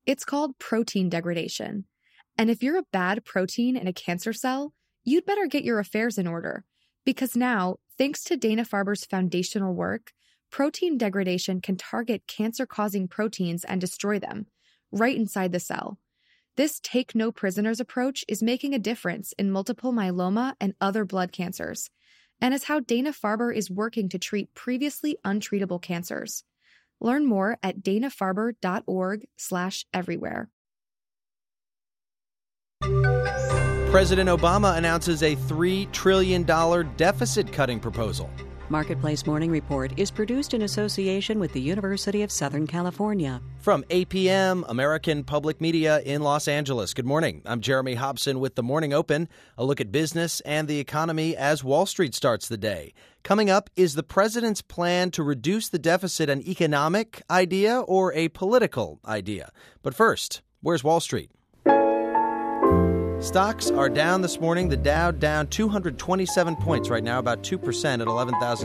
It's called protein degradation. And if you're a bad protein in a cancer cell, you'd better get your affairs in order. Because now, thanks to Dana-Farber's foundational work, protein degradation can target cancer-causing proteins and destroy them, right inside the cell. This take-no-prisoners approach is making a difference in multiple myeloma and other blood cancers, and is how Dana-Farber is working to treat previously untreatable cancers. Learn more at danafarber.org/everywhere. President Obama announces a $3 trillion deficit-cutting proposal. Marketplace Morning Report is produced in association with the University of Southern California. From APM, American Public Media in Los Angeles. Good morning. I'm Jeremy Hobson with The Morning Open, a look at business and the economy as Wall Street starts the day. Coming up, is the president's plan to reduce the deficit an economic idea or a political idea? But first, where's Wall Street? Stocks are down this morning. The Dow down 227 points right now, about 2% at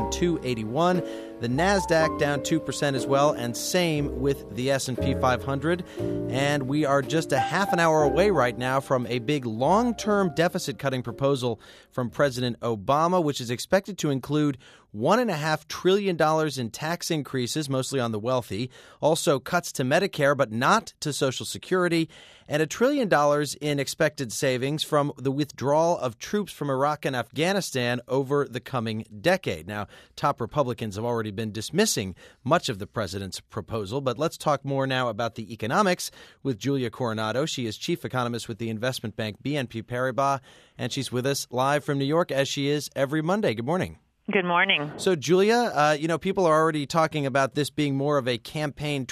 11,281. The Nasdaq down 2% as well, and same with the S&P 500. And we are just a half an hour away right now from a big long-term deficit-cutting proposal from President Obama, which is expected to include $1.5 trillion in tax increases, mostly on the wealthy, also cuts to Medicare, but not to Social Security, and $1 trillion in expected savings from the withdrawal of troops from Iraq and Afghanistan over the coming decade. Now, top Republicans have already been dismissing much of the president's proposal, but let's talk more now about the economics with Julia Coronado. She is chief economist with the investment bank BNP Paribas, and she's with us live from New York, as she is every Monday. Good morning. Good morning. So, Julia, people are already talking about this being more of a campaign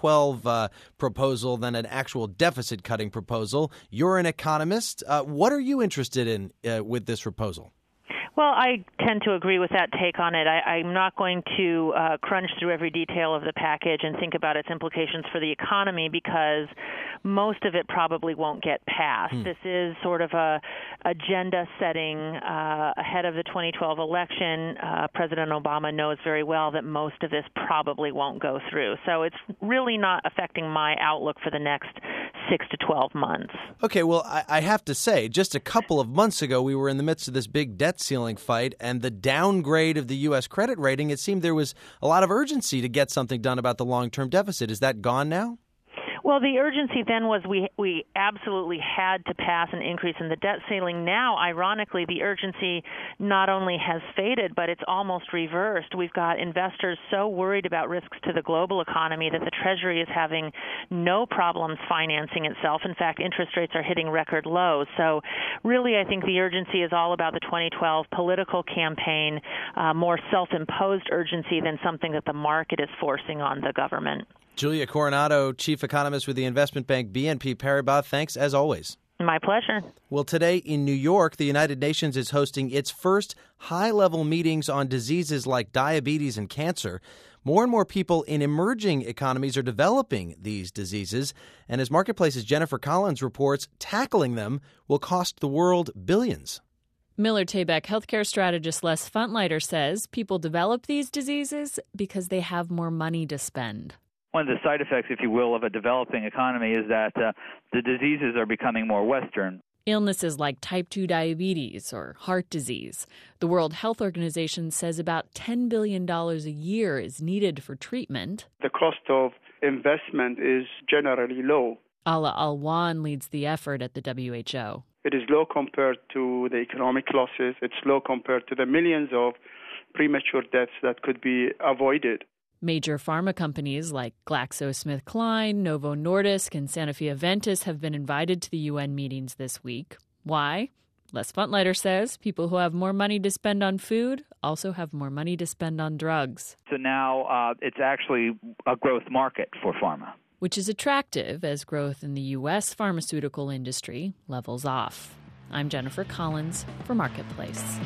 2012 proposal than an actual deficit-cutting proposal. You're an economist. What are you interested in with this proposal? Well, I tend to agree with that take on it. I'm not going to crunch through every detail of the package and think about its implications for the economy because most of it probably won't get passed. This is sort of a agenda setting ahead of the 2012 election. President Obama knows very well that most of this probably won't go through. So it's really not affecting my outlook for the next 6 to 12 months. Okay, well, I have to say, just a couple of months ago, we were in the midst of this big debt ceiling fight and the downgrade of the U.S. credit rating. It seemed there was a lot of urgency to get something done about the long-term deficit. Is that gone now? Well, the urgency then was we absolutely had to pass an increase in the debt ceiling. Now, ironically, the urgency not only has faded, but it's almost reversed. We've got investors so worried about risks to the global economy that the Treasury is having no problems financing itself. In fact, interest rates are hitting record lows. So really, I think the urgency is all about the 2012 political campaign, more self-imposed urgency than something that the market is forcing on the government. Julia Coronado, chief economist with the investment bank BNP Paribas. Thanks, as always. My pleasure. Well, today in New York, the United Nations is hosting its first high-level meetings on diseases like diabetes and cancer. More and more people in emerging economies are developing these diseases. And as Marketplace's Jennifer Collins reports, tackling them will cost the world billions. Miller Tabak healthcare strategist Les Funtleiter says people develop these diseases because they have more money to spend. One of the side effects, if you will, of a developing economy is that the diseases are becoming more Western. Illnesses like type 2 diabetes or heart disease. The World Health Organization says about $10 billion a year is needed for treatment. The cost of investment is generally low. Ala Alwan leads the effort at the WHO. It is low compared to the economic losses. It's low compared to the millions of premature deaths that could be avoided. Major pharma companies like GlaxoSmithKline, Novo Nordisk, and Sanofi Aventis have been invited to the UN meetings this week. Why? Les Funtleiter says people who have more money to spend on food also have more money to spend on drugs. So now it's actually a growth market for pharma. Which is attractive as growth in the U.S. pharmaceutical industry levels off. I'm Jennifer Collins for Marketplace.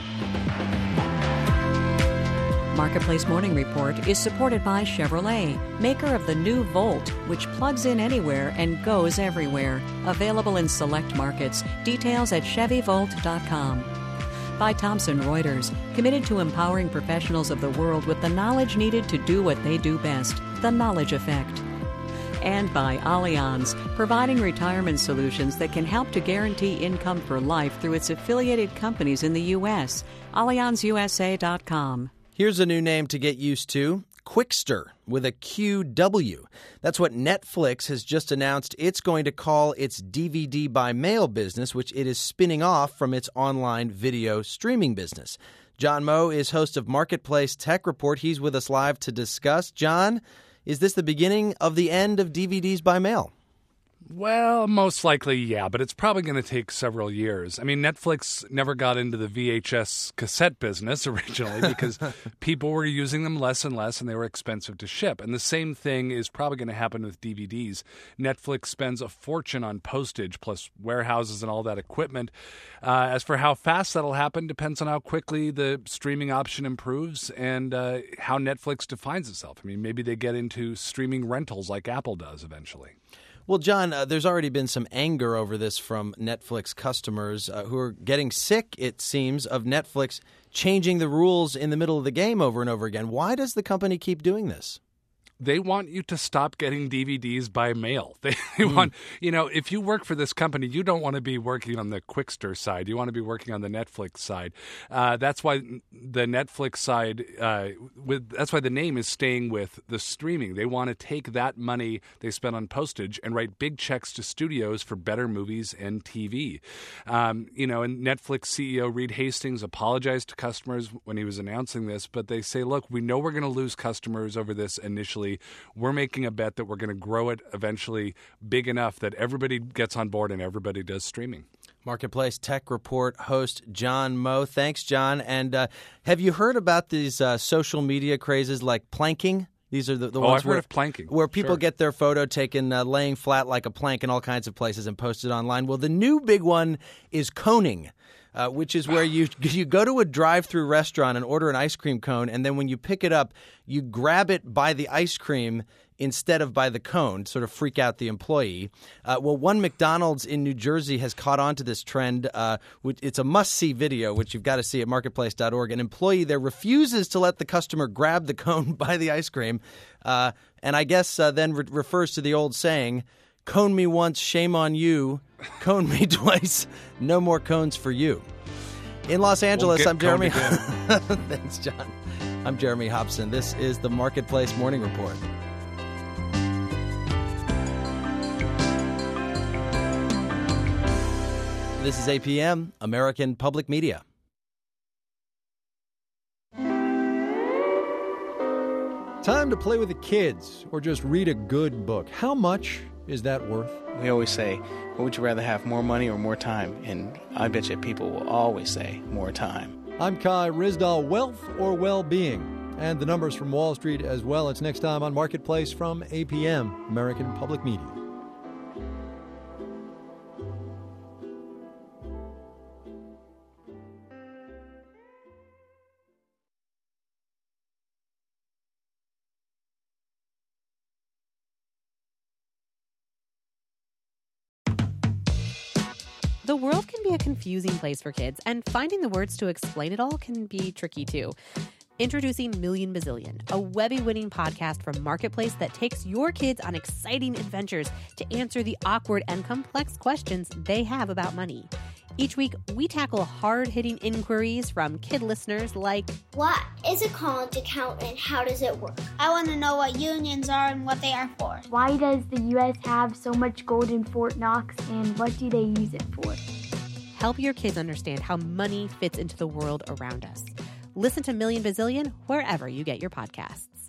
Marketplace Morning Report is supported by Chevrolet, maker of the new Volt, which plugs in anywhere and goes everywhere. Available in select markets. Details at ChevyVolt.com. By Thomson Reuters, committed to empowering professionals of the world with the knowledge needed to do what they do best, the Knowledge Effect. And by Allianz, providing retirement solutions that can help to guarantee income for life through its affiliated companies in the U.S. AllianzUSA.com. Here's a new name to get used to. Qwikster, with a QW. That's what Netflix has just announced it's going to call its DVD by mail business, which it is spinning off from its online video streaming business. John Moe is host of Marketplace Tech Report. He's with us live to discuss. John, is this the beginning of the end of DVDs by mail? Well, most likely, yeah, but it's probably going to take several years. I mean, Netflix never got into the VHS cassette business originally because people were using them less and less, and they were expensive to ship. And the same thing is probably going to happen with DVDs. Netflix spends a fortune on postage, plus warehouses and all that equipment. As for how fast that'll happen depends on how quickly the streaming option improves and how Netflix defines itself. I mean, maybe they get into streaming rentals like Apple does eventually. Well, John, there's already been some anger over this from Netflix customers who are getting sick, it seems, of Netflix changing the rules in the middle of the game over and over again. Why does the company keep doing this? They want you to stop getting DVDs by mail. They want, if you work for this company, you don't want to be working on the Qwikster side. You want to be working on the Netflix side. That's why the Netflix side, that's why the name is staying with the streaming. They want to take that money they spend on postage and write big checks to studios for better movies and TV. And Netflix CEO Reed Hastings apologized to customers when he was announcing this, but they say, look, we know we're going to lose customers over this initially. We're making a bet that we're going to grow it eventually big enough that everybody gets on board and everybody does streaming. Marketplace Tech Report host John Moe. Thanks, John. And have you heard about these social media crazes like planking? These are the ones I've heard of planking. Where people get their photo taken laying flat like a plank in all kinds of places and posted online. Well, the new big one is coning. Which is where you go to a drive-through restaurant and order an ice cream cone, and then when you pick it up, you grab it by the ice cream instead of by the cone, sort of freak out the employee. Well, one McDonald's in New Jersey has caught on to this trend. It's a must-see video, which you've got to see at marketplace.org. An employee there refuses to let the customer grab the cone by the ice cream, and I guess then refers to the old saying, "Cone me once, shame on you. Cone me twice, no more cones for you." In Los Angeles, I'm Jeremy. Thanks, John. I'm Jeremy Hobson. This is the Marketplace Morning Report. This is APM, American Public Media. Time to play with the kids or just read a good book. How much is that worth? We always say, what would you rather have, more money or more time? And I bet you people will always say more time. I'm Kai Ryssdal. Wealth or well-being? And the numbers from Wall Street as well. It's next time on Marketplace from APM, American Public Media. The world can be a confusing place for kids, and finding the words to explain it all can be tricky too. Introducing Million Bazillion, a Webby-winning podcast from Marketplace that takes your kids on exciting adventures to answer the awkward and complex questions they have about money. Each week, we tackle hard-hitting inquiries from kid listeners like, what is a college account and how does it work? I want to know what unions are and what they are for. Why does the U.S. have so much gold in Fort Knox and what do they use it for? Help your kids understand how money fits into the world around us. Listen to Million Bazillion wherever you get your podcasts.